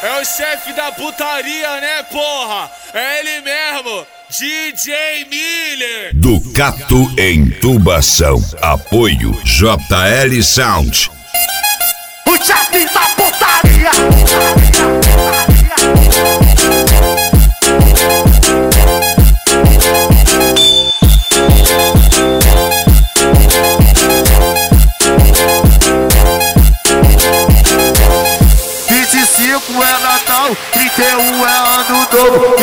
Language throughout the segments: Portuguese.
É o chefe da putaria, né, porra? É ele mesmo, DJ Miller. Ducato em Tubação. Apoio JL Sound. O chefe da putaria. 25 é Natal, 31 é Ano Novo.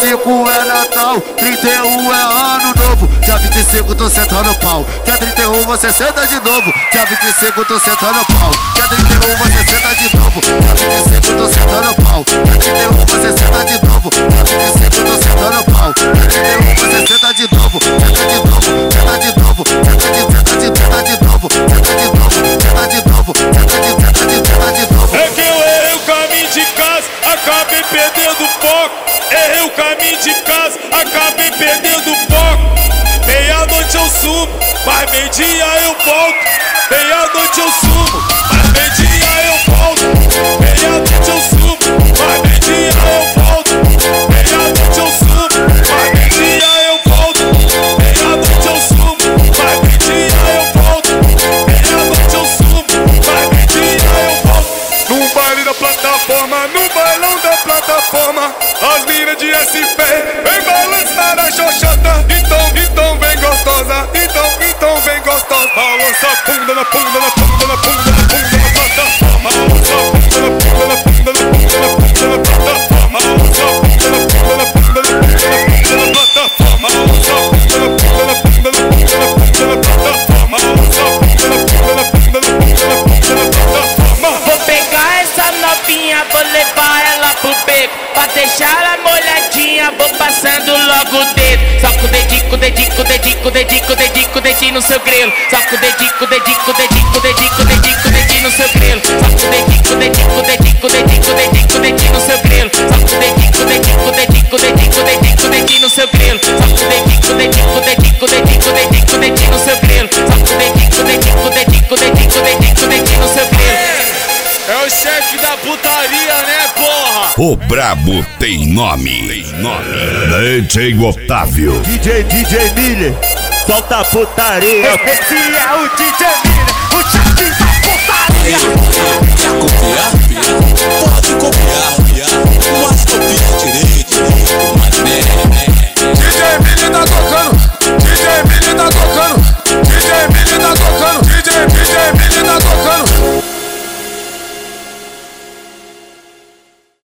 25 é Natal, 31 é Ano Novo. Dia 25 tô sentando pau, dia 31 você senta de novo. Dia 25 tô sentando pau, dia 31 você senta de novo. Dia 25 tô sentando pau, dia 31 você senta de novo. Dia 25 tô sentando pau, dia 31 você senta de novo. Senta de novo, senta de novo, senta de novo, senta de novo, senta de novo, senta de novo, senta de novo. É que eu errei o caminho de casa, acabei perdendo o foco. Errei o caminho de casa, acabei perdendo o foco. Meia-noite eu sumo, mas meio-dia eu volto. Meia-noite eu sumo, mas meio-dia eu volto. Meia-noite eu sumo, mas meio-dia eu volto. Meia-noite eu sumo, mas meio-dia eu volto. Meia-noite eu sumo, mas meio-dia eu volto. Meia-noite eu sumo, mas meio-dia eu volto. No baile da plataforma, no bailão da plataforma, as minas de SP vem balançar a xoxota. Então vem gostosa, então vem gostosa. Balança a bunda na bunda, na bunda, na bunda, na bunda na plataforma. Balança a bunda na bunda, na bunda, na bunda, na bunda na plataforma. Balança a bunda na bunda, na bunda, na bunda, na bunda na plataforma. Balança a bunda na bunda, na bunda, na bunda, na bunda na plataforma. Balança a bunda na bunda, na bunda, na bunda, na bunda na plataforma. Vou pegar essa novinha, vou levar ela pro beco. Pra deixar ela molhadinha, vou passando logo o dedo. Só com o dedico, dedico, dedico, dedico, dedico, dedinho no seu grelo. Só com o dedico, dedico, dedico, dedico, dedico, dedinho no seu grelo. Só com o dedico, dedico, dedico, dedico, dedico, dedinho no seu grelo. Só com o dedico, dedico, dedico, dedico, dedico, dedinho no seu grelo. Só com o dedico, dedico, dedico, dedico, dedico, dedinho no seu grelo. Só com o dedico, dedico, dedico, dedico, dedico, dedinho no seu grelo. É o chefe da putaria, né, porra? O brabo tem nome. DJ Otávio. DJ Miller, solta a putaria. Esse é o DJ Miller, o chefe da putaria. Quer copiar?